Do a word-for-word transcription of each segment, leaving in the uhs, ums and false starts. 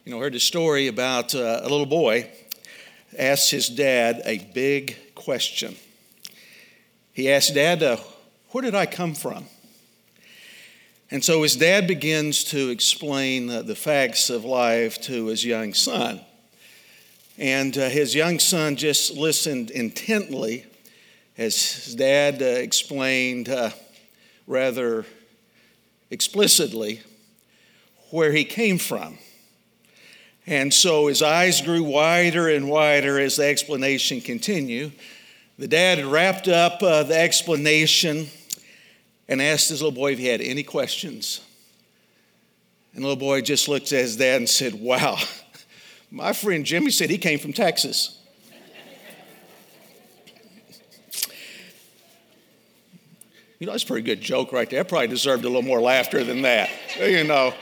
You know, I heard a story about uh, a little boy asked his dad a big question. He asked, Dad, uh, where did I come from? And so his dad begins to explain uh, the facts of life to his young son. And uh, his young son just listened intently as his dad uh, explained uh, rather explicitly where he came from. And so his eyes grew wider and wider as the explanation continued. The dad had wrapped up uh, the explanation and asked his little boy if he had any questions. And the little boy just looked at his dad and said, wow, my friend Jimmy said he came from Texas. You know, that's a pretty good joke right there. I probably deserved a little more laughter than that, you know.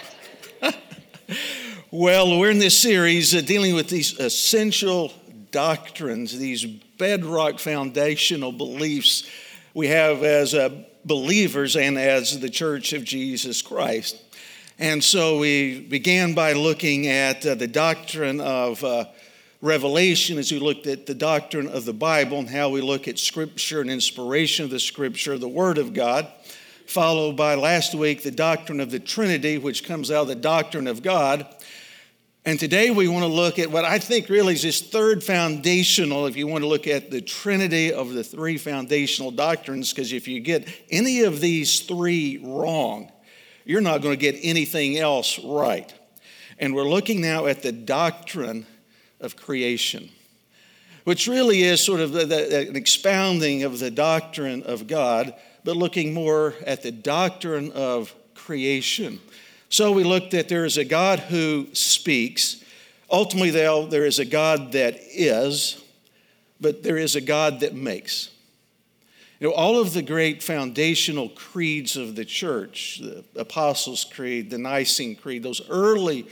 Well, we're in this series uh, dealing with these essential doctrines, these bedrock foundational beliefs we have as uh, believers and as the Church of Jesus Christ. And so we began by looking at uh, the doctrine of uh, Revelation as we looked at the doctrine of the Bible and how we look at Scripture and inspiration of the Scripture, the Word of God, followed by last week the doctrine of the Trinity, which comes out of the doctrine of God. And today we want to look at what I think really is this third foundational, if you want to look at the Trinity of the three foundational doctrines, because if you get any of these three wrong, you're not going to get anything else right. And we're looking now at the doctrine of creation, which really is sort of the, the, an expounding of the doctrine of God, but looking more at the doctrine of creation. So we looked at there is a God who speaks. Ultimately, though, there is a God that is, but there is a God that makes. You know, all of the great foundational creeds of the church, the Apostles' Creed, the Nicene Creed, those early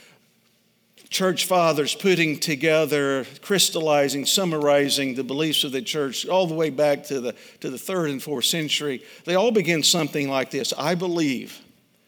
church fathers putting together, crystallizing, summarizing the beliefs of the church all the way back to the, to the third and fourth century, they all begin something like this. I believe.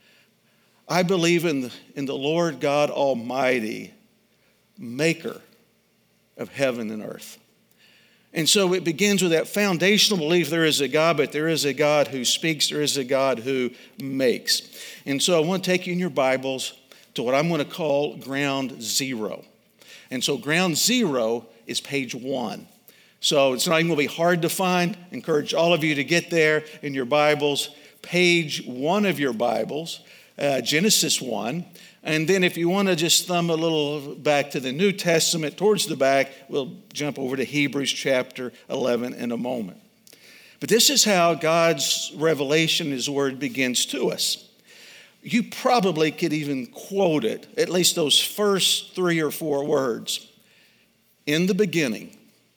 I believe in the, in the Lord God Almighty, maker of heaven and earth. And so it begins with that foundational belief there is a God, but there is a God who speaks, there is a God who makes. And so I want to take you in your Bibles to what I'm going to call ground zero. And so ground zero is page one. So it's not even going to be hard to find. I encourage all of you to get there in your Bibles. Page one of your Bibles. Uh, Genesis one, and then if you want to just thumb a little back to the New Testament towards the back, we'll jump over to Hebrews chapter eleven in a moment. But this is how God's revelation, His Word, begins to us. You probably could even quote it, at least those first three or four words. In the beginning,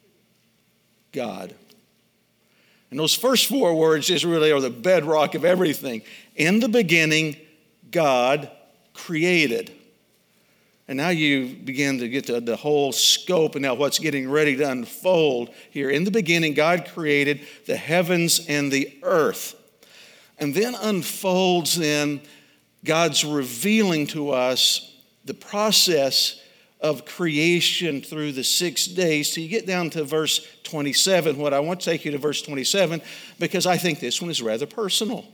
God. And those first four words just really are the bedrock of everything. In the beginning, God created. And now you begin to get to the whole scope and now what's getting ready to unfold here. In the beginning, God created the heavens and the earth. And then unfolds then God's revealing to us the process of creation through the six days. So you get down to verse twenty-seven. What I want to take you to verse twenty-seven because I think this one is rather personal.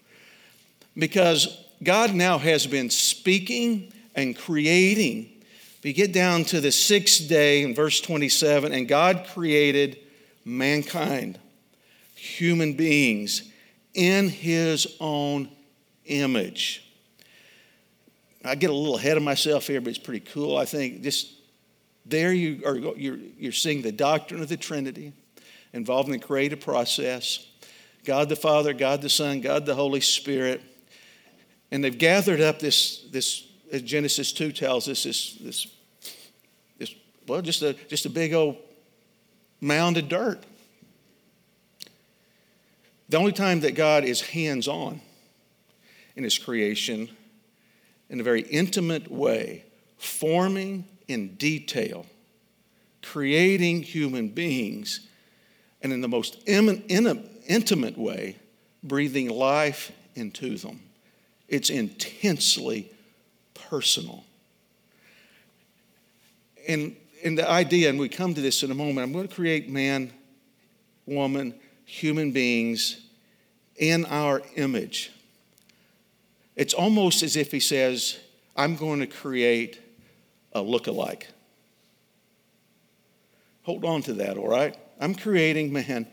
Because God now has been speaking and creating. We get down to the sixth day in verse twenty-seven, and God created mankind, human beings, in His own image. I get a little ahead of myself here, but it's pretty cool. I think just there you are, you're, you're seeing the doctrine of the Trinity involving the creative process. God the Father, God the Son, God the Holy Spirit. And they've gathered up this, this as Genesis two tells us, this, this, this well, just a, just a big old mound of dirt. The only time that God is hands-on in His creation, in a very intimate way, forming in detail, creating human beings, and in the most intimate way, breathing life into them. It's intensely personal. and, and the idea, and we come to this in a moment, I'm going to create man, woman, human beings in our image. It's almost as if he says, I'm going to create a look-alike. Hold on to that, all right? I'm creating, man,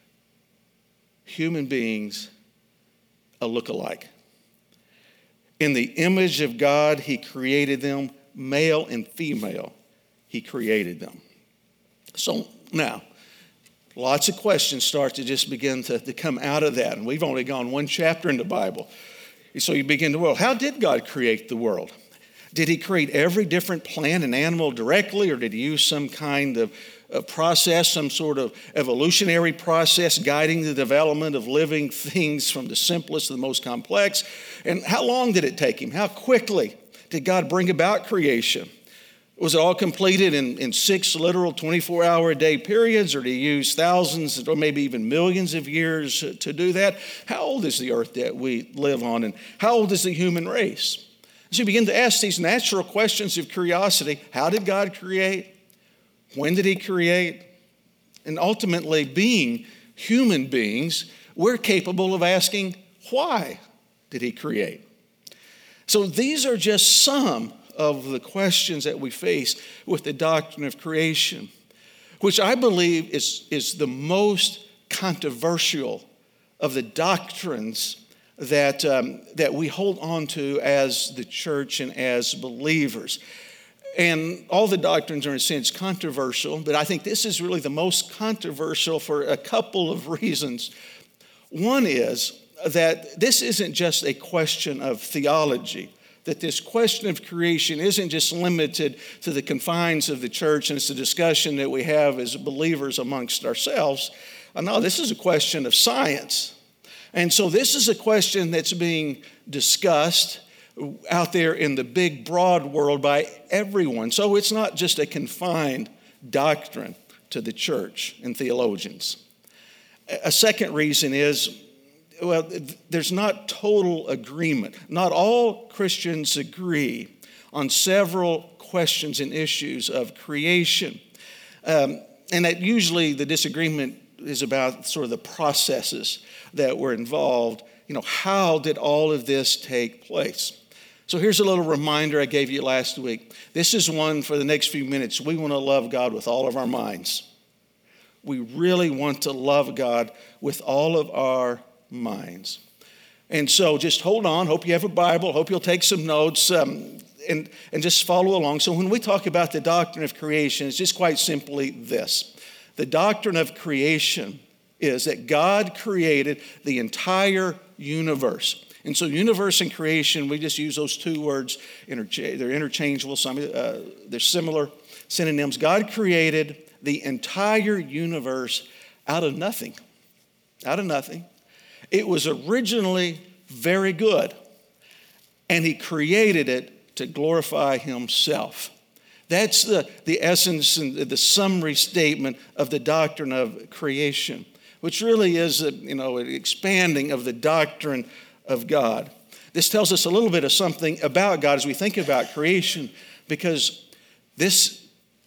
human beings, a look-alike. In the image of God, he created them, male and female, he created them. So now, lots of questions start to just begin to, to come out of that. And we've only gone one chapter in the Bible. So you begin to, well, how did God create the world? Did he create every different plant and animal directly, or did he use some kind of, of process, some sort of evolutionary process guiding the development of living things from the simplest to the most complex? And how long did it take him? How quickly did God bring about creation? Was it all completed in, in six literal twenty-four hour a day periods, or did he use thousands or maybe even millions of years to do that? How old is the earth that we live on, and how old is the human race? So you begin to ask these natural questions of curiosity. How did God create? When did he create? And ultimately, being human beings, we're capable of asking, why did he create? So these are just some of the questions that we face with the doctrine of creation, which I believe is, is the most controversial of the doctrines that, um, that we hold on to as the church and as believers. And all the doctrines are in a sense controversial, but I think this is really the most controversial for a couple of reasons. One is that this isn't just a question of theology, that this question of creation isn't just limited to the confines of the church and it's a discussion that we have as believers amongst ourselves. No, this is a question of science. And so this is a question that's being discussed out there in the big, broad world by everyone. So it's not just a confined doctrine to the church and theologians. A second reason is, well, there's not total agreement. Not all Christians agree on several questions and issues of creation. Um, and that usually the disagreement is about sort of the processes that were involved. You know, how did all of this take place? So here's a little reminder I gave you last week. This is one for the next few minutes. We want to love God with all of our minds. We really want to love God with all of our minds. And so just hold on. Hope you have a Bible. Hope you'll take some notes um, and, and just follow along. So when we talk about the doctrine of creation, it's just quite simply this. The doctrine of creation is that God created the entire universe. And so universe and creation, we just use those two words. Intercha- they're interchangeable. Some, uh, they're similar synonyms. God created the entire universe out of nothing. Out of nothing. It was originally very good. And he created it to glorify himself. That's the, the essence and the summary statement of the doctrine of creation, which really is a, you know, an expanding of the doctrine of God. This tells us a little bit of something about God as we think about creation, because this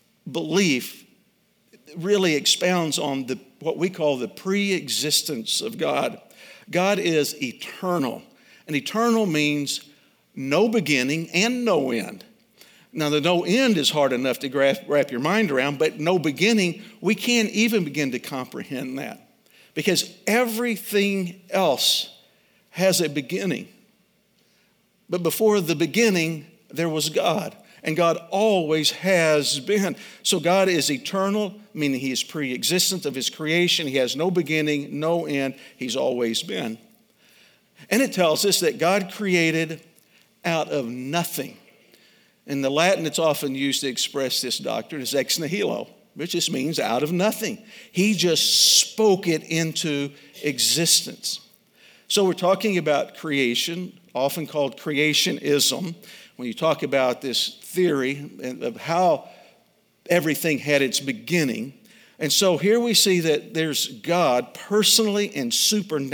belief really expounds on the what we call the pre-existence of God. God is eternal, and eternal means no beginning and no end. Now, the no end is hard enough to wrap your mind around, but no beginning, we can't even begin to comprehend that, because everything else has a beginning. But before the beginning, there was God, and God always has been. So God is eternal, meaning he is pre-existent of his creation. He has no beginning, no end. He's always been. And it tells us that God created out of nothing. In the Latin, it's often used to express this doctrine as ex nihilo, which just means out of nothing. He just spoke it into existence. So we're talking about creation, often called creationism, when you talk about this theory of how everything had its beginning. And so here we see that there's God personally and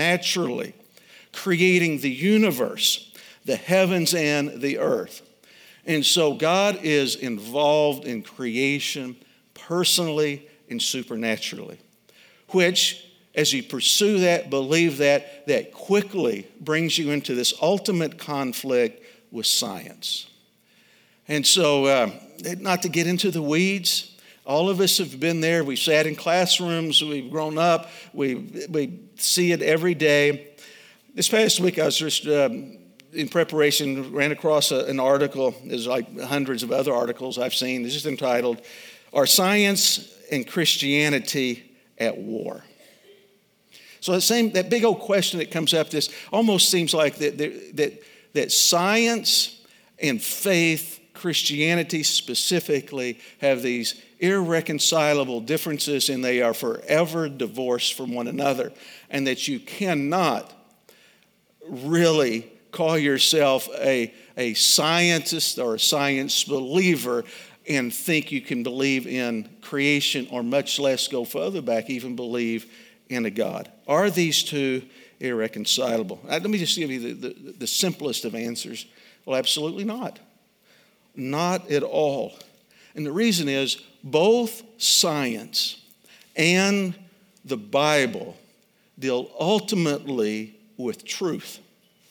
supernaturally creating the universe, the heavens and the earth. And so God is involved in creation personally and supernaturally, which, as you pursue that, believe that, that quickly brings you into this ultimate conflict with science. And so, uh, not to get into the weeds, all of us have been there. We've sat in classrooms, we've grown up, we, we see it every day. This past week, I was just um, in preparation, ran across a, an article. There's like hundreds of other articles I've seen. It's just entitled, "Are Science and Christianity at War?" So that same, that big old question that comes up, this almost seems like that, that, that science and faith, Christianity specifically, have these irreconcilable differences, and they are forever divorced from one another, and that you cannot really call yourself a, a scientist or a science believer and think you can believe in creation, or much less go further back, even believe in a God. Are these two irreconcilable? Let me just give you the, the, the simplest of answers. Well, absolutely not. Not at all. And the reason is both science and the Bible deal ultimately with truth.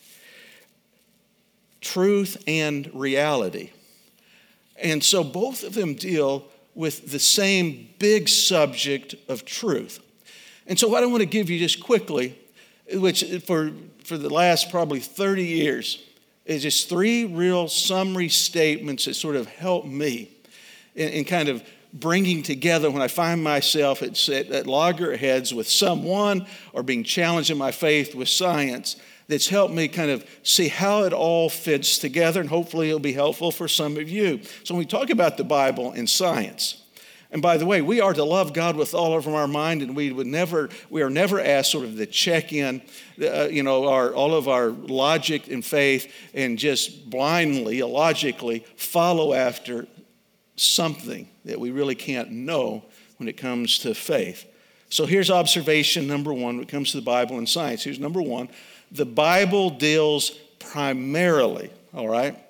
Truth and reality. And so both of them deal with the same big subject of truth. And so what I want to give you just quickly, which for, for the last probably thirty years, is just three real summary statements that sort of help me in, in kind of bringing together when I find myself at, at, at loggerheads with someone or being challenged in my faith with science, that's helped me kind of see how it all fits together, and hopefully it'll be helpful for some of you. So when we talk about the Bible and science, and by the way, we are to love God with all of our mind, and we would never, we are never asked sort of to check in, uh, you know, our all of our logic and faith and just blindly, illogically follow after something that we really can't know when it comes to faith. So here's observation number one when it comes to the Bible and science. Here's number one. The Bible deals primarily, all right,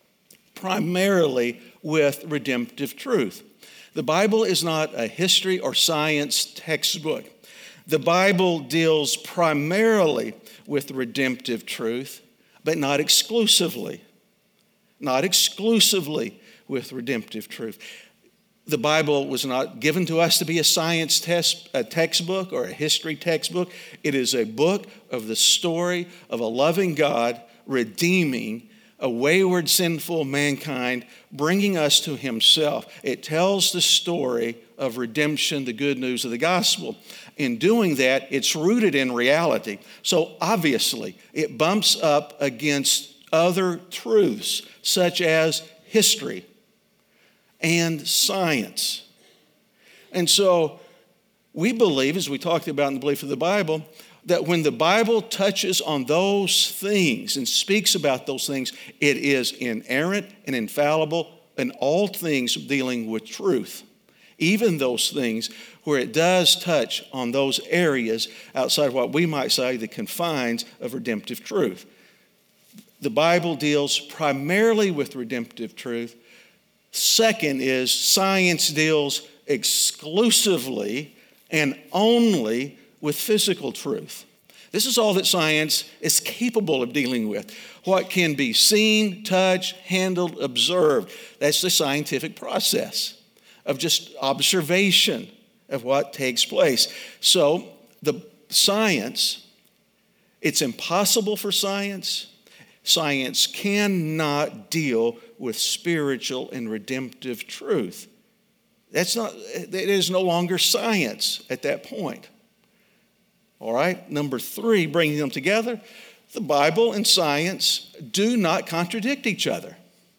primarily with redemptive truth. The Bible is not a history or science textbook. The Bible deals primarily with redemptive truth, but not exclusively. Not exclusively with redemptive truth. The Bible was not given to us to be a science test, a textbook or a history textbook. It is a book of the story of a loving God redeeming a wayward, sinful mankind, bringing us to himself. It tells the story of redemption, the good news of the gospel. In doing that, it's rooted in reality. So obviously, it bumps up against other truths, such as history and science. And so we believe, as we talked about in the belief of the Bible, that when the Bible touches on those things and speaks about those things, it is inerrant and infallible in all things dealing with truth. Even those things where it does touch on those areas outside what we might say the confines of redemptive truth. The Bible deals primarily with redemptive truth. Second is science deals exclusively and only with physical truth. This is all that science is capable of dealing with. What can be seen, touched, handled, observed. That's the scientific process of just observation of what takes place. So the science, it's impossible for science. Science cannot deal with spiritual and redemptive truth. That's not, it is no longer science at that point. All right, number three, bringing them together, the Bible and science do not contradict each other.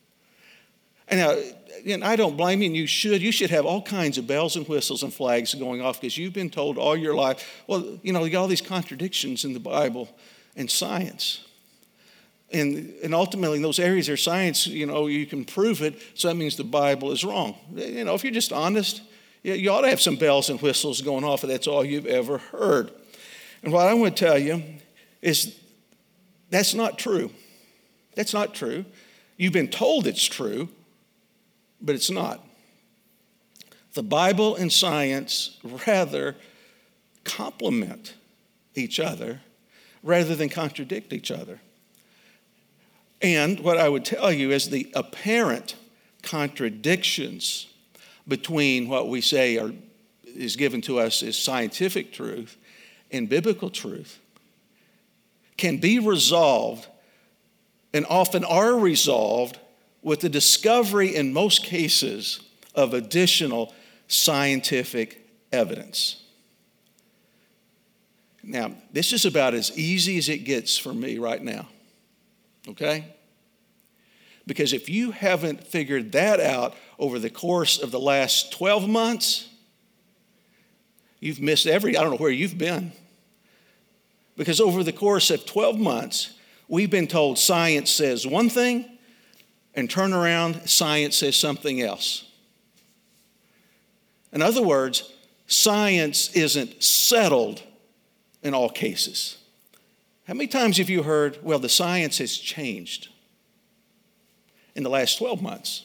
And now, and I don't blame you, and you should. You should have all kinds of bells and whistles and flags going off because you've been told all your life, well, you know, you got all these contradictions in the Bible and science. And, and ultimately, in those areas of science, you know, you can prove it, so that means the Bible is wrong. You know, if you're just honest, you, you ought to have some bells and whistles going off if that's all you've ever heard. And what I want to tell you is that's not true. That's not true. You've been told it's true, but it's not. The Bible and science rather complement each other rather than contradict each other. And what I would tell you is the apparent contradictions between what we say are, is given to us as scientific truth and biblical truth can be resolved, and often are resolved, with the discovery in most cases of additional scientific evidence. Now, this is about as easy as it gets for me right now, okay? Because if you haven't figured that out over the course of the last twelve months, you've missed every, I don't know where you've been. Because over the course of twelve months, we've been told science says one thing, and turn around, science says something else. In other words, science isn't settled in all cases. How many times have you heard, well, the science has changed in the last twelve months?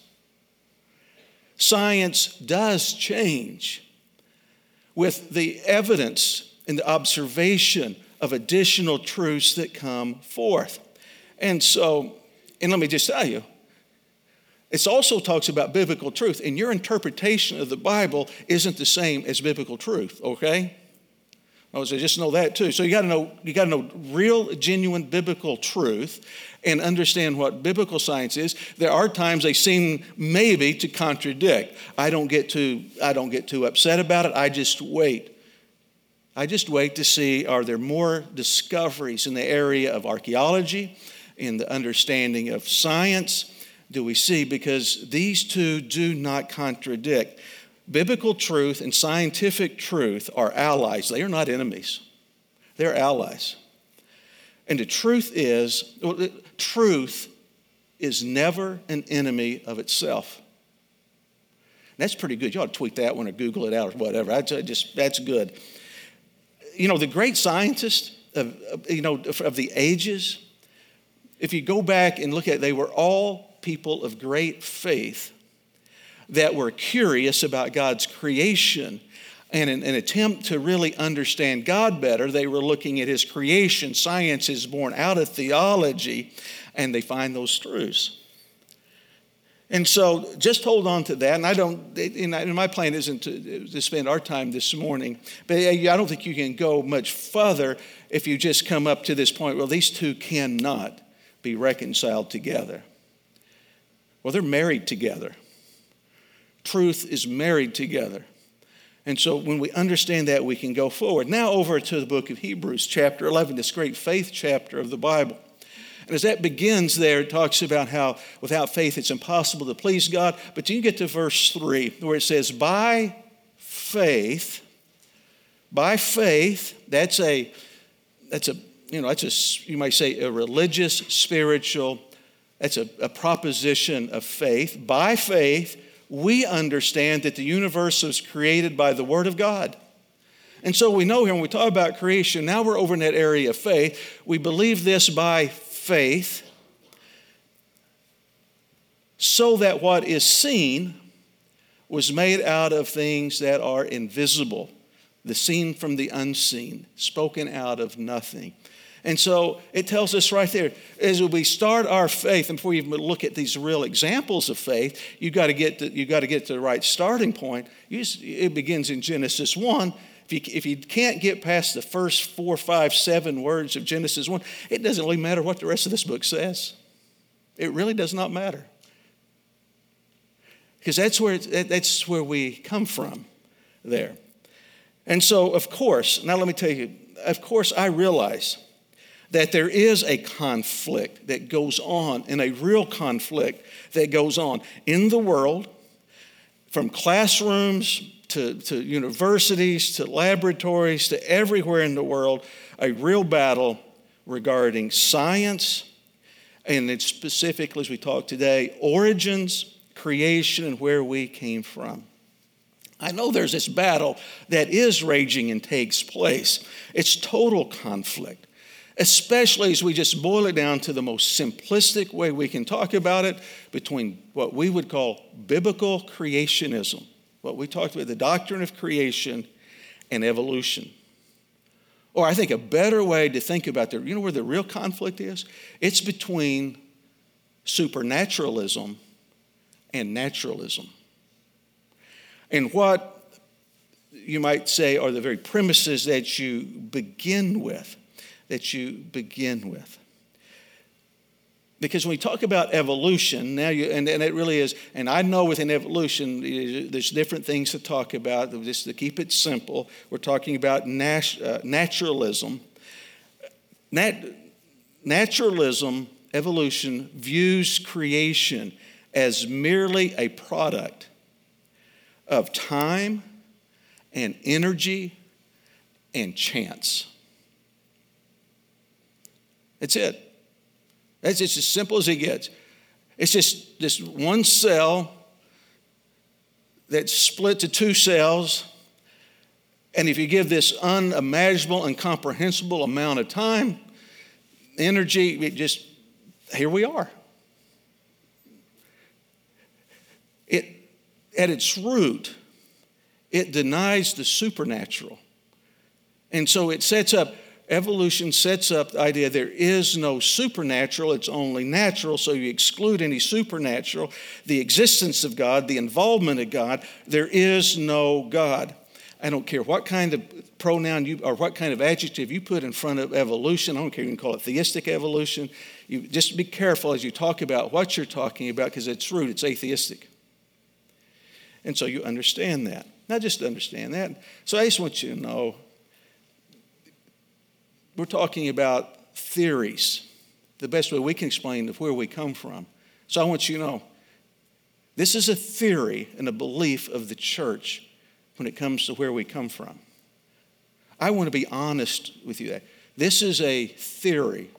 Science does change with the evidence and the observation of additional truths that come forth. And so, and let me just tell you, it also talks about biblical truth, and your interpretation of the Bible isn't the same as biblical truth, okay? I was just know that too. So you got to know you got to know real, genuine biblical truth and understand what biblical science is. There are times they seem maybe to contradict. I don't get too I don't get too upset about it. I just wait. I just wait to see, are there more discoveries in the area of archaeology, in the understanding of science? Do we see? Because these two do not contradict. Biblical truth and scientific truth are allies. They are not enemies. They're allies. And the truth is, well, truth is never an enemy of itself. That's pretty good. You ought to tweet that one or Google it out or whatever. I just, that's good. You know, the great scientists of, you know, of the ages, if you go back and look at it, they were all people of great faith that were curious about God's creation. And in an attempt to really understand God better, they were looking at his creation. Science is born out of theology, and they find those truths. And so just hold on to that. And I don't, and my plan isn't to, to spend our time this morning, but I don't think you can go much further if you just come up to this point. Well, these two cannot be reconciled together. Well, they're married together. Truth is married together. And so when we understand that, we can go forward. Now over to the book of Hebrews, chapter eleven, this great faith chapter of the Bible. And as that begins there, it talks about how without faith it's impossible to please God. But you get to verse three where it says, by faith, by faith, that's a, that's a, you know, that's a, you might say a religious, spiritual, that's a, a proposition of faith. By faith, we understand that the universe was created by the Word of God. And so we know here when we talk about creation, now we're over in that area of faith. We believe this by faith, so that what is seen was made out of things that are invisible, the seen from the unseen, spoken out of nothing. And so it tells us right there, as we start our faith, and before you even look at these real examples of faith, you've got to get to, you've got to, get to the right starting point. You just, it begins in Genesis one. If you, if you can't get past the first four, five, seven words of Genesis one, it doesn't really matter what the rest of this book says. It really does not matter. Because that's where, that's where we come from there. And so, of course, now let me tell you, of course, I realize that there is a conflict that goes on, and a real conflict that goes on in the world, from classrooms to, to universities to laboratories to everywhere in the world, a real battle regarding science, and it's specifically, as we talk today, origins, creation, and where we came from. I know there's this battle that is raging and takes place. It's total conflict. especially as we just boil it down to the most simplistic way we can talk about it, between what we would call biblical creationism, what we talked about, the doctrine of creation, and evolution. Or I think a better way to think about the, you know where the real conflict is? It's between supernaturalism and naturalism. And what you might say are the very premises that you begin with, that you begin with. Because when we talk about evolution, now you, and, and it really is, and I know within evolution, there's different things to talk about. Just to keep it simple, we're talking about nat, uh, naturalism. Nat, naturalism, evolution, views creation as merely a product of time and energy and chance. That's it. That's just as simple as it gets. It's just this one cell that's split to two cells, and if you give this unimaginable, incomprehensible amount of time, energy, it just, here we are. It, at its root, it denies the supernatural. And so it sets up, evolution sets up the idea there is no supernatural, it's only natural, so you exclude any supernatural, the existence of God, the involvement of God, there is no God. I don't care what kind of pronoun you, or what kind of adjective you put in front of evolution. I don't care if you can call it theistic evolution. You just be careful as you talk about what you're talking about, because its root, it's atheistic. And so you understand that. Not just understand that. So I just want you to know, we're talking about theories, the best way we can explain where we come from. So I want you to know, this is a theory and a belief of the church when it comes to where we come from. I want to be honest with you. This is a theory.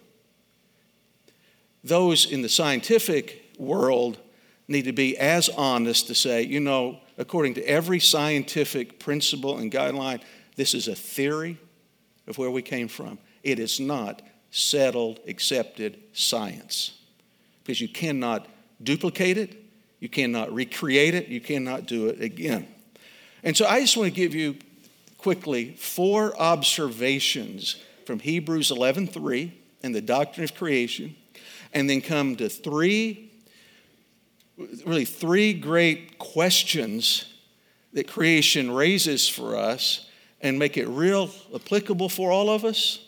Those in the scientific world need to be as honest to say, you know, according to every scientific principle and guideline, this is a theory of where we came from. It is not settled, accepted science. Because you cannot duplicate it, you cannot recreate it, you cannot do it again. And so I just want to give you quickly four observations from Hebrews eleven three and the doctrine of creation, and then come to three, really three great questions that creation raises for us and make it real applicable for all of us.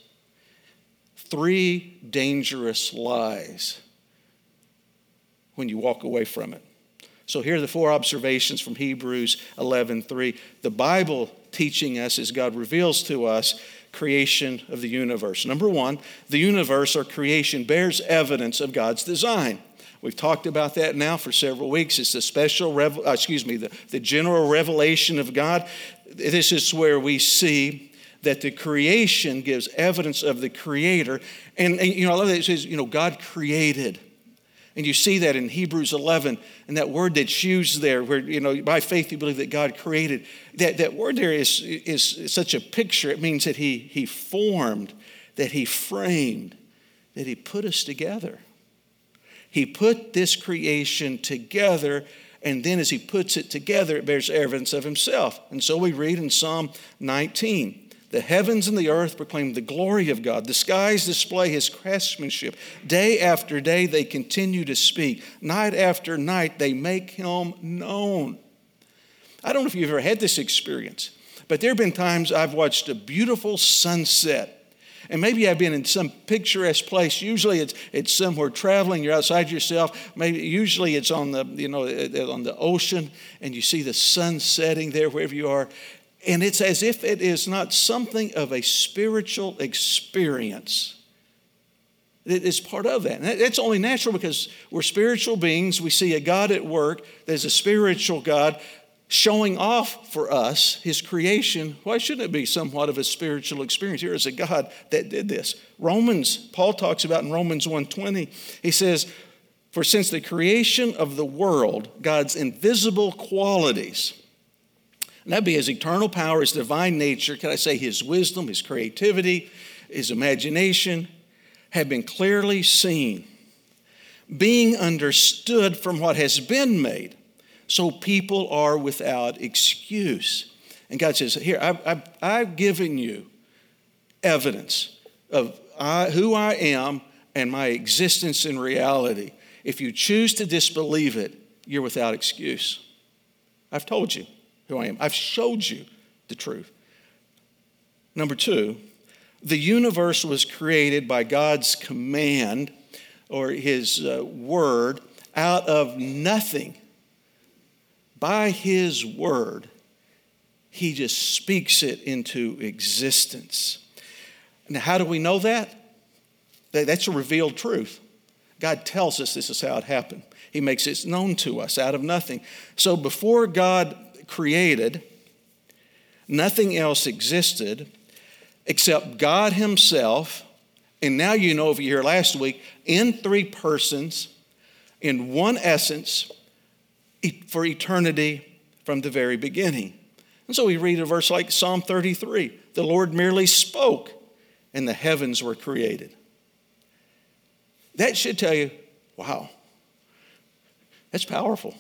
Three dangerous lies when you walk away from it. So here are the four observations from Hebrews eleven three. The Bible teaching us as God reveals to us creation of the universe. Number one, the universe or creation bears evidence of God's design. We've talked about that now for several weeks. It's the special, revel- uh, excuse me, the, the general revelation of God. This is where we see that the creation gives evidence of the Creator. And, and you know, I love that it says, you know, God created. And you see that in Hebrews eleven, and that word that's used there, where, you know, by faith you believe that God created. That, that word there is, is such a picture. It means that he, he formed, that He framed, that He put us together. He put this creation together, and then as He puts it together, it bears evidence of Himself. And so we read in Psalm nineteen, the heavens and the earth proclaim the glory of God. The skies display His craftsmanship. Day after day they continue to speak. Night after night they make Him known. I don't know if you've ever had this experience, but there have been times I've watched a beautiful sunset. And maybe I've been in some picturesque place. Usually it's it's somewhere traveling. You're outside yourself. Maybe usually it's on the, you know, on the ocean, and you see the sun setting there wherever you are. And it's as if it is not something of a spiritual experience. It is part of that. And it's only natural because we're spiritual beings. We see a God at work. There's a spiritual God showing off for us His creation. Why shouldn't it be somewhat of a spiritual experience? Here is a God that did this. Romans, Paul talks about in Romans one twenty, he says, for since the creation of the world, God's invisible qualities, and that'd be His eternal power, His divine nature, can I say His wisdom, His creativity, His imagination, have been clearly seen, being understood from what has been made, so people are without excuse. And God says, here, I've, I've, I've given you evidence of I, who I am and my existence in reality. If you choose to disbelieve it, you're without excuse. I've told you who I am. I've showed you the truth. Number two, the universe was created by God's command or his uh, word out of nothing. By his word, he just speaks it into existence. Now, how do we know that? That's a revealed truth. God tells us this is how it happened. He makes it known to us out of nothing. So before God created, nothing else existed except God himself. And now you know, if you were here last week, in three persons, in one essence, for eternity from the very beginning. And so we read a verse like Psalm thirty-three. The Lord merely spoke, and the heavens were created. That should tell you, wow, that's powerful.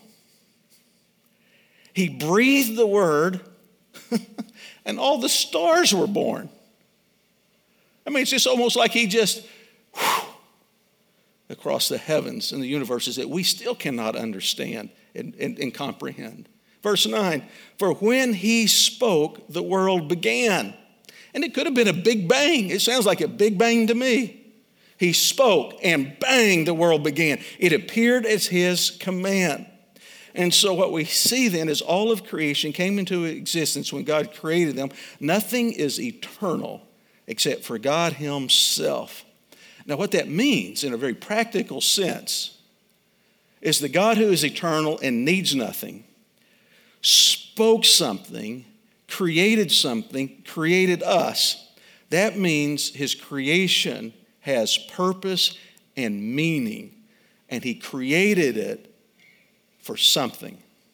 He breathed the word, and all the stars were born. I mean, it's just almost like he just, whew, across the heavens and the universes that we still cannot understand and, and, and comprehend. Verse nine, for when he spoke, the world began. And it could have been a big bang. It sounds like a big bang to me. He spoke and bang, the world began. It appeared as his command. And so what we see then is all of creation came into existence when God created them. Nothing is eternal except for God himself. Now what that means in a very practical sense is the God who is eternal and needs nothing spoke something, created something, created us. That means his creation has purpose and meaning, and he created it for something.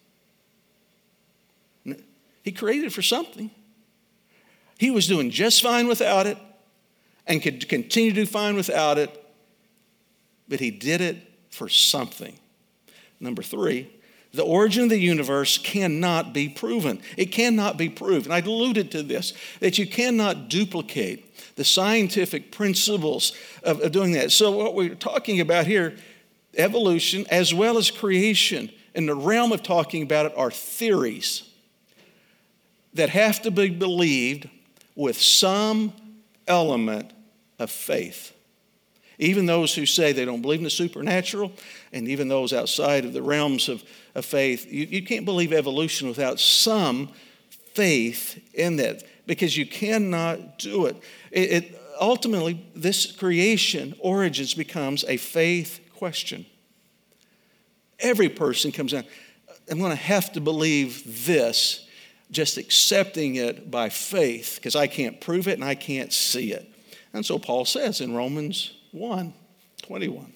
He created it for something. He was doing just fine without it and could continue to do fine without it, but he did it for something. Number three, the origin of the universe cannot be proven. It cannot be proved. And I alluded to this, that you cannot duplicate the scientific principles of, of doing that. So what we're talking about here, evolution as well as creation, in the realm of talking about it are theories that have to be believed with some element of faith. Even those who say they don't believe in the supernatural, and even those outside of the realms of, of faith, you, you can't believe evolution without some faith in that, because you cannot do it. It, it ultimately, this creation origins becomes a faith question. Every person comes down, I'm going to have to believe this, just accepting it by faith, because I can't prove it and I can't see it. And so Paul says in Romans one twenty-one,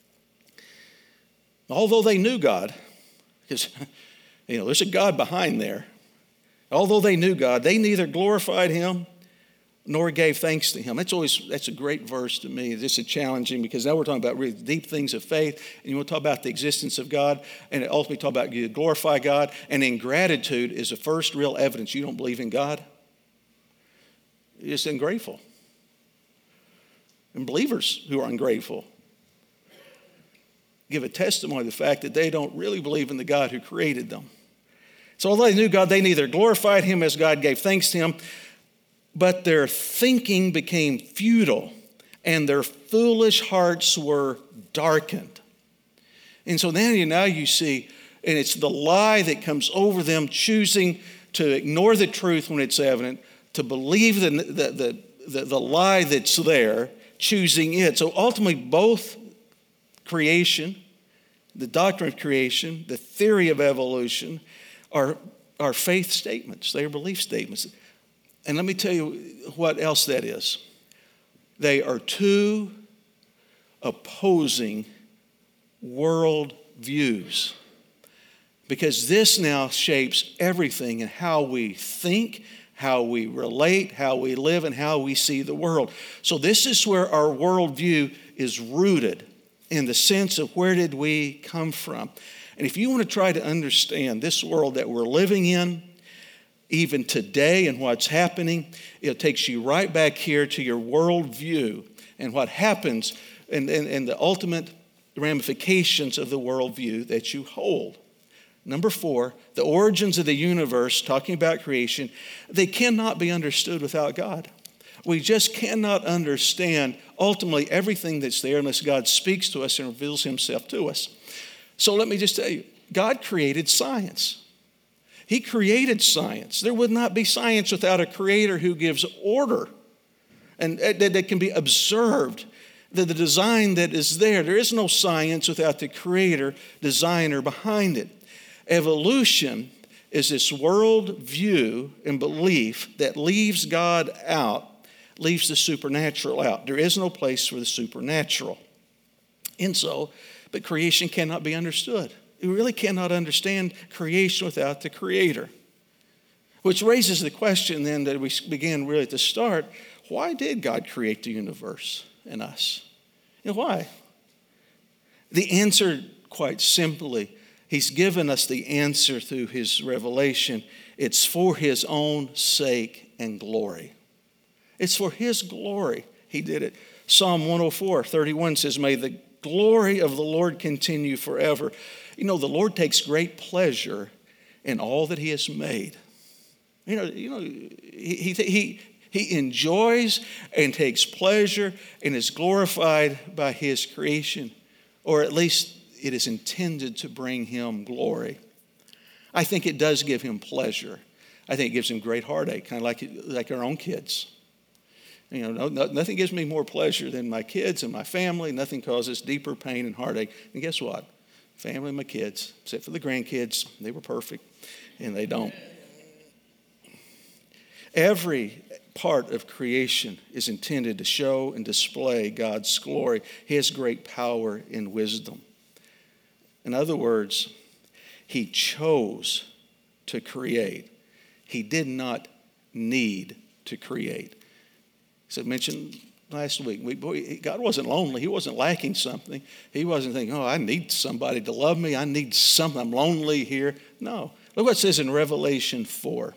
although they knew God, because you know there's a God behind there, although they knew God, they neither glorified him nor gave thanks to him. That's always, that's a great verse to me. It's a challenging, because now we're talking about really deep things of faith, and you want to talk about the existence of God, and ultimately talk about you glorify God, and ingratitude is the first real evidence you don't believe in God. You're just ungrateful. And believers who are ungrateful give a testimony of the fact that they don't really believe in the God who created them. So although they knew God, they neither glorified him as God gave thanks to him, but their thinking became futile, and their foolish hearts were darkened. And so then you now you see, and it's the lie that comes over them, choosing to ignore the truth when it's evident, to believe the, the, the, the, the lie that's there, choosing it. So ultimately, both creation, the doctrine of creation, the theory of evolution, are, are faith statements. They are belief statements. And let me tell you what else that is. They are two opposing world views. Because this now shapes everything in how we think, how we relate, how we live, and how we see the world. So this is where our worldview is rooted, in the sense of where did we come from. And if you want to try to understand this world that we're living in, even today and what's happening, it takes you right back here to your worldview and what happens and, and, and the ultimate ramifications of the worldview that you hold. Number four, the origins of the universe, talking about creation, they cannot be understood without God. We just cannot understand ultimately everything that's there unless God speaks to us and reveals himself to us. So let me just tell you, God created science. He created science. There would not be science without a creator who gives order and that, that can be observed. The, the design that is there, there is no science without the creator, designer behind it. Evolution is this world view and belief that leaves God out, leaves the supernatural out. There is no place for the supernatural. And so, but creation cannot be understood. You really cannot understand creation without the creator. Which raises the question then that we began really at the start, why did God create the universe and us? You know, why? The answer, quite simply, he's given us the answer through his revelation. It's for his own sake and glory. It's for his glory he did it. Psalm one oh four, thirty-one says, may the glory of the Lord continue forever. You know, the Lord takes great pleasure in all that he has made. You know, you know, he, he, he, he enjoys and takes pleasure and is glorified by his creation, or at least it is intended to bring him glory. I think it does give him pleasure. I think it gives him great heartache, kind of like, like our own kids. You know, no, no, nothing gives me more pleasure than my kids and my family. Nothing causes deeper pain and heartache. And guess what? Family and my kids, except for the grandkids, they were perfect, and they don't. Every part of creation is intended to show and display God's glory, his great power and wisdom. In other words, he chose to create. He did not need to create. As I mentioned last week, we, boy, God wasn't lonely. He wasn't lacking something. He wasn't thinking, oh, I need somebody to love me. I need something. I'm lonely here. No. Look what it says in Revelation four.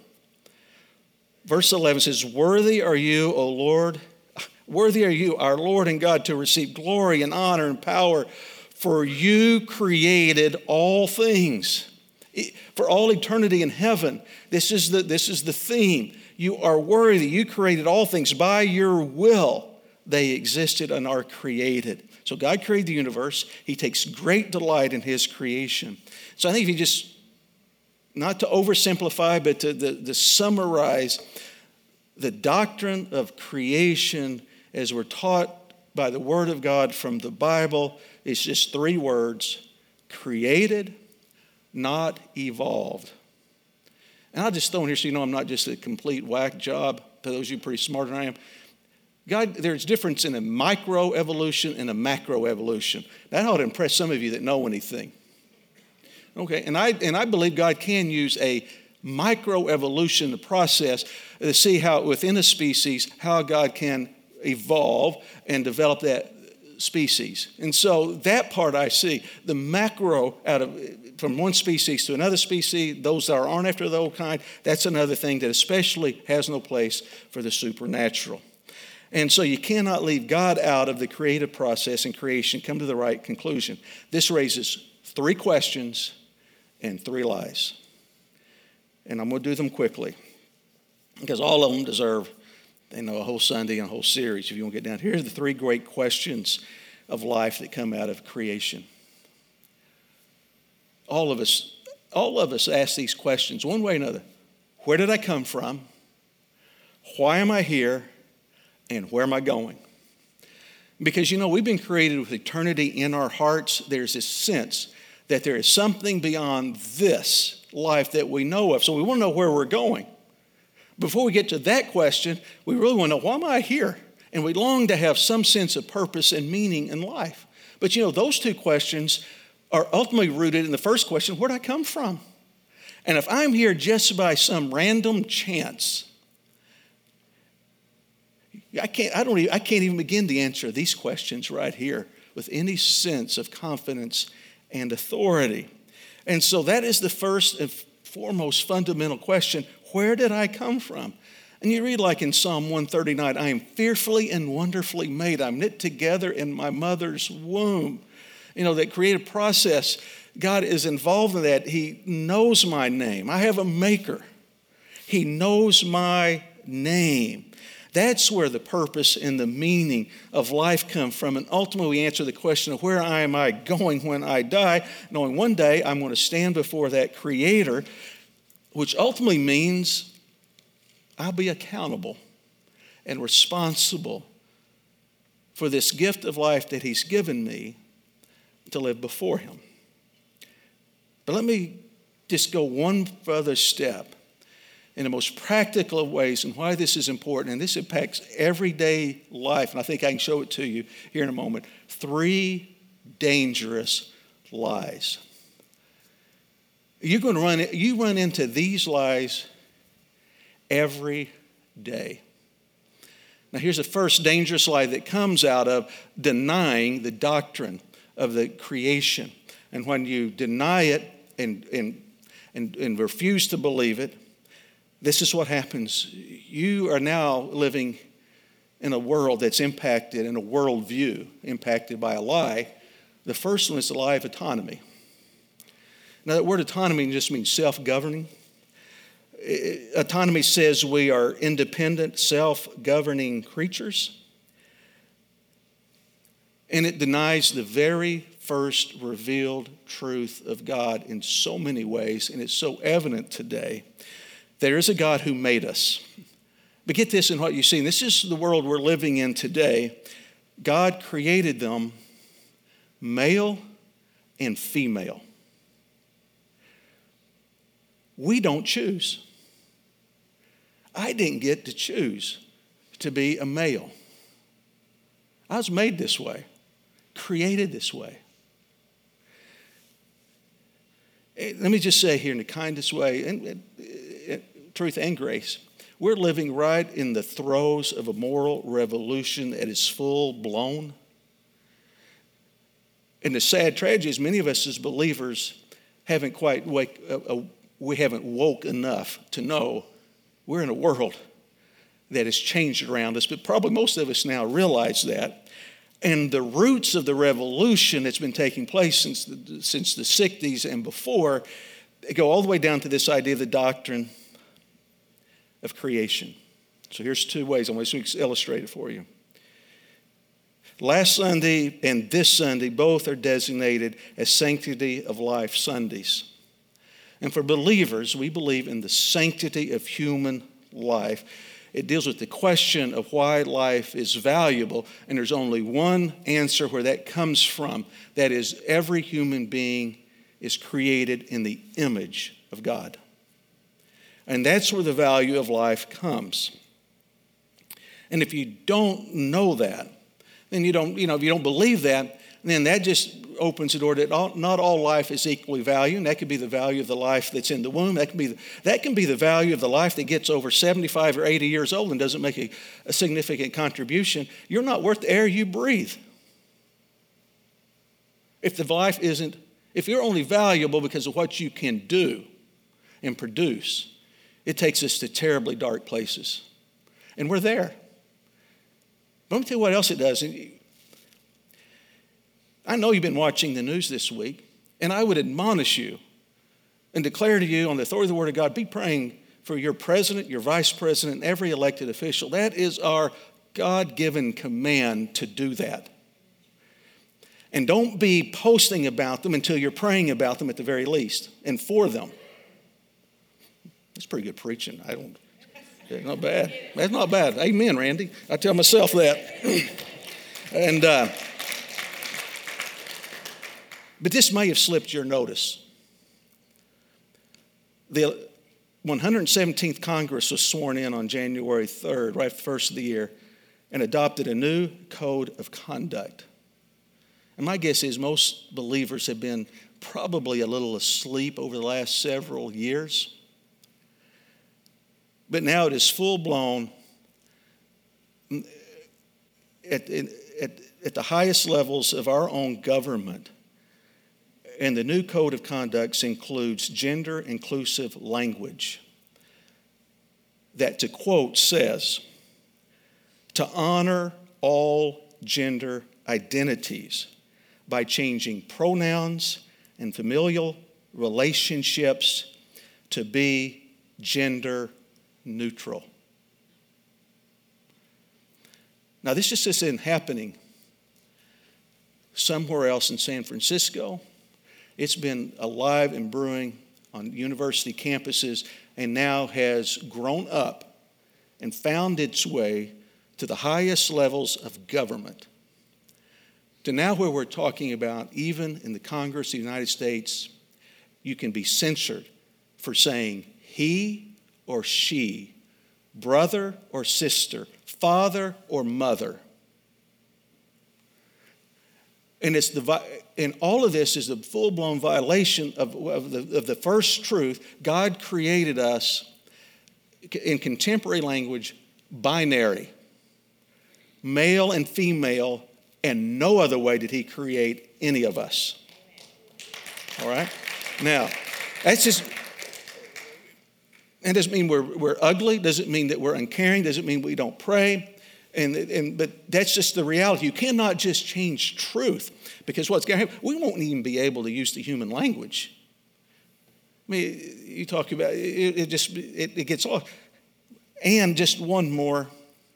Verse eleven says, worthy are you, O Lord, worthy are you, our Lord and God, to receive glory and honor and power, for you created all things. For all eternity in heaven, this is the, this is the theme. You are worthy. You created all things. By your will, they existed and are created. So God created the universe. He takes great delight in his creation. So I think if you just, not to oversimplify, but to, to, to summarize the doctrine of creation as we're taught by the Word of God from the Bible, it's just three words: created, not evolved. And I'll just throw in here so you know I'm not just a complete whack job. To those of you pretty smarter than I am. God, there's a difference in a microevolution and a macroevolution. That ought to impress some of you that know anything. Okay, and I and I believe God can use a microevolution, the process, to see how within a species, how God can evolve and develop that species. And so that part I see. The macro out of from one species to another species, those that aren't after the old kind, that's another thing that especially has no place for the supernatural. And so you cannot leave God out of the creative process and creation. Come to the right conclusion. This raises three questions and three lies. And I'm going to do them quickly because all of them deserve, you know, a whole Sunday and a whole series if you want to get down. Here are the three great questions of life that come out of creation. All of us, all of us ask these questions one way or another. Where did I come from? Why am I here? And where am I going? Because, you know, we've been created with eternity in our hearts. There's this sense that there is something beyond this life that we know of. So we want to know where we're going. Before we get to that question, we really want to know, why am I here? And we long to have some sense of purpose and meaning in life. But, you know, those two questions are ultimately rooted in the first question, where did I come from? And if I'm here just by some random chance, I can't, I don't even, I can't even begin to answer these questions right here with any sense of confidence and authority. And so that is the first and foremost fundamental question. Where did I come from? And you read like in Psalm one thirty-nine, I am fearfully and wonderfully made. I'm knit together in my mother's womb. You know, that creative process, God is involved in that. He knows my name. I have a maker. He knows my name. That's where the purpose and the meaning of life come from. And ultimately we answer the question of where am I going when I die, knowing one day I'm going to stand before that Creator, which ultimately means I'll be accountable and responsible for this gift of life that He's given me to live before Him. But let me just go one further step in the most practical of ways and why this is important. And this impacts everyday life. And I think I can show it to you here in a moment. Three dangerous lies. You're going to run, you run into these lies every day. Now, here's the first dangerous lie that comes out of denying the doctrine of the creation. And when you deny it and, and, and, and refuse to believe it, this is what happens. You are now living in a world that's impacted, in a worldview impacted by a lie. The first one is the lie of autonomy. Now, that word autonomy just means self-governing. Autonomy says we are independent, self-governing creatures. And it denies the very first revealed truth of God in so many ways, and it's so evident today. There is a God who made us. But get this in what you see. This is the world we're living in today. God created them male and female. We don't choose. I didn't get to choose to be a male. I was made this way, created this way. Let me just say here in the kindest way, and, and, and truth and grace, we're living right in the throes of a moral revolution that is full blown. And the sad tragedy is many of us as believers haven't quite wake, uh, uh, we haven't woke enough to know we're in a world that has changed around us, but probably most of us now realize that. And the roots of the revolution that's been taking place since the, since the sixties and before go all the way down to this idea of the doctrine of creation. So here's two ways. I'm going to illustrate it for you. Last Sunday and this Sunday both are designated as Sanctity of Life Sundays. And for believers, we believe in the sanctity of human life. It deals with the question of why life is valuable, and there's only one answer where that comes from. That is, every human being is created in the image of God. And that's where the value of life comes. And if you don't know that, then you don't, you know, if you don't believe that, then that just opens the door that all, not all life is equally valued. And that could be the value of the life that's in the womb. That can be the, that can be the value of the life that gets over seventy-five or eighty years old and doesn't make a, a significant contribution. You're not worth the air you breathe. If the life isn't, if you're only valuable because of what you can do and produce, it takes us to terribly dark places. And we're there. But let me tell you what else it does. I know you've been watching the news this week, and I would admonish you and declare to you on the authority of the Word of God, be praying for your president, your vice president, and every elected official. That is our God-given command to do that. And don't be posting about them until you're praying about them at the very least, and for them. That's pretty good preaching. I don't, that's not bad. That's not bad. Amen, Randy. I tell myself that. and, uh, But this may have slipped your notice. The one hundred seventeenth Congress was sworn in on January third, right first of the year, and adopted a new code of conduct. And my guess is most believers have been probably a little asleep over the last several years. But now it is full blown. at, at, at the highest levels of our own government. And the new code of conduct includes gender-inclusive language that, to quote, says, to honor all gender identities by changing pronouns and familial relationships to be gender neutral. Now, this just isn't happening somewhere else in San Francisco. It's been alive and brewing on university campuses and now has grown up and found its way to the highest levels of government. To now where we're talking about, even in the Congress of the United States, you can be censored for saying he or she, brother or sister, father or mother. And it's the and all of this is a full-blown violation of, of, the, of the first truth. God created us, in contemporary language, binary, male and female, and no other way did he create any of us. All right? Now, that's just, that doesn't mean we're, we're ugly, doesn't mean that we're uncaring, doesn't mean we don't pray. And, and but that's just the reality. You cannot just change truth, because what's going to happen, we won't even be able to use the human language. I mean, you talk about it, it just it, it gets off. And just one more.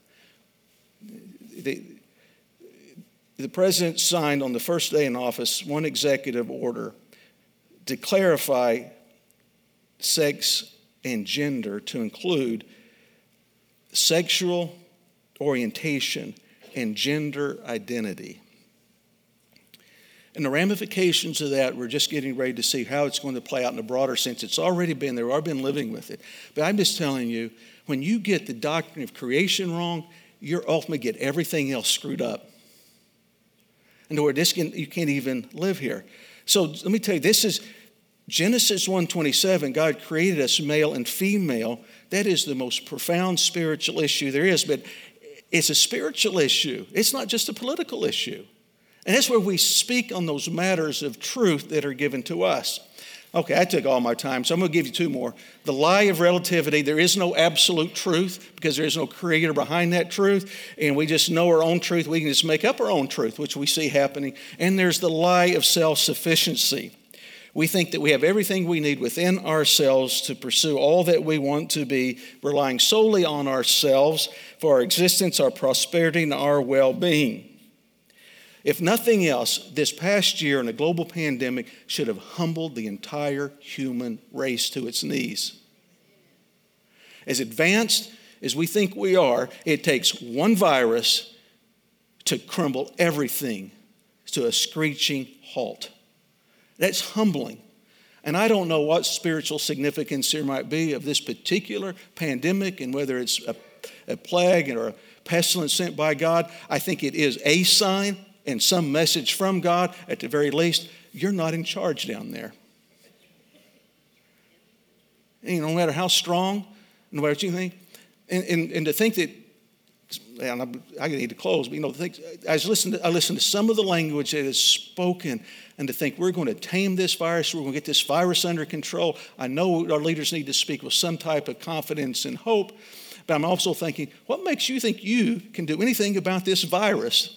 The, the president signed on the first day in office one executive order to clarify sex and gender to include sexual orientation and gender identity. And the ramifications of that, we're just getting ready to see how it's going to play out in a broader sense. It's already been there. I've been living with it. But I'm just telling you, when you get the doctrine of creation wrong, you're ultimately get everything else screwed up. And where this can, you can't even live here. So let me tell you, this is Genesis one twenty-seven. God created us male and female. That is the most profound spiritual issue there is. But it's a spiritual issue. It's not just a political issue. And that's where we speak on those matters of truth that are given to us. Okay, I took all my time, so I'm going to give you two more. The lie of relativity. There is no absolute truth because there is no creator behind that truth. And we just know our own truth. We can just make up our own truth, which we see happening. And there's the lie of self-sufficiency. We think that we have everything we need within ourselves to pursue all that we want to be, relying solely on ourselves for our existence, our prosperity, and our well-being. If nothing else, this past year in a global pandemic should have humbled the entire human race to its knees. As advanced as we think we are, it takes one virus to crumble everything to a screeching halt. That's humbling. And I don't know what spiritual significance there might be of this particular pandemic and whether it's a, a plague or a pestilence sent by God. I think it is a sign and some message from God. At the very least, you're not in charge down there. And no matter how strong, no matter what you think, and, and, and to think that, and I, I need to close, but you know, think, I listened to, I listened to some of the language that is spoken, and to think we're going to tame this virus, we're going to get this virus under control. I know our leaders need to speak with some type of confidence and hope, but I'm also thinking, what makes you think you can do anything about this virus?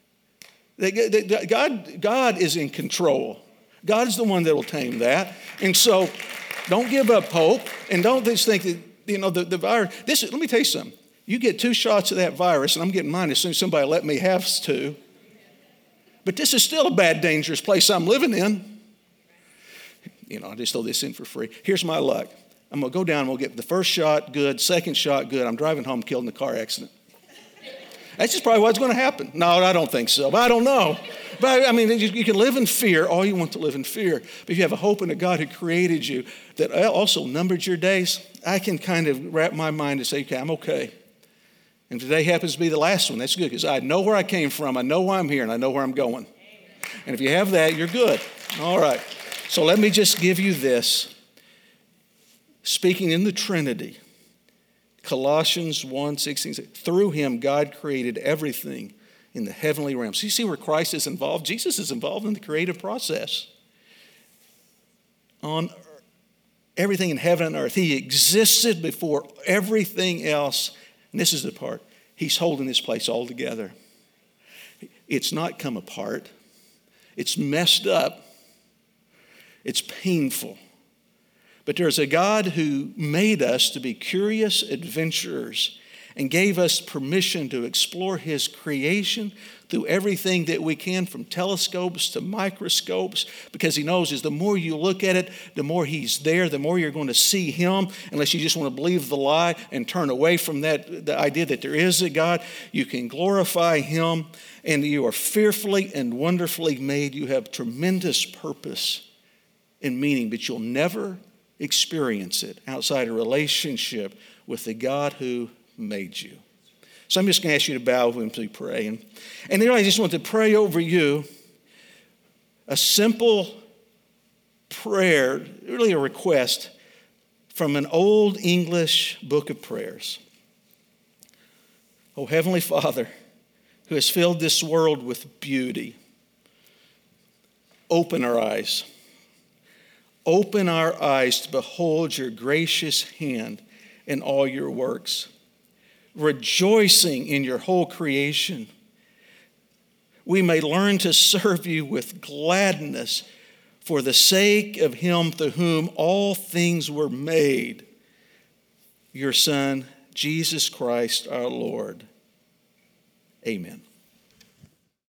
God, God is in control. God is the one that will tame that. And so don't give up hope, and don't just think that, you know, the, the virus. This is, let me tell you something. You get two shots of that virus, and I'm getting mine as soon as somebody let me have two. But this is still a bad, dangerous place I'm living in. You know, I just throw this in for free. Here's my luck. I'm going to go down and we'll get the first shot good, second shot good. I'm driving home killed in a car accident. That's just probably what's going to happen. No, I don't think so, but I don't know. But I mean, you, you can live in fear. All you want to live in fear. But if you have a hope in a God who created you, that also numbered your days, I can kind of wrap my mind and say, okay, I'm okay. And today happens to be the last one. That's good because I know where I came from. I know why I'm here, and I know where I'm going. And if you have that, you're good. All right. So let me just give you this. Speaking in the Trinity, Colossians one sixteen, through him God created everything in the heavenly realms. So you see where Christ is involved? Jesus is involved in the creative process. On everything in heaven and earth, he existed before everything else. And this is the part. He's holding this place all together. It's not come apart. It's messed up. It's painful. But there's a God who made us to be curious adventurers and gave us permission to explore his creation through everything that we can, from telescopes to microscopes, because he knows as the more you look at it, the more he's there, the more you're going to see him. Unless you just want to believe the lie and turn away from that, the idea that there is a God, you can glorify him, and you are fearfully and wonderfully made. You have tremendous purpose and meaning, but you'll never experience it outside a relationship with the God who made you. So I'm just going to ask you to bow when we pray. And, and then I just want to pray over you a simple prayer, really a request from an old English book of prayers. Oh, Heavenly Father, who has filled this world with beauty, open our eyes. Open our eyes to behold your gracious hand in all your works, rejoicing in your whole creation. We may learn to serve you with gladness for the sake of him through whom all things were made, your Son, Jesus Christ our Lord. Amen.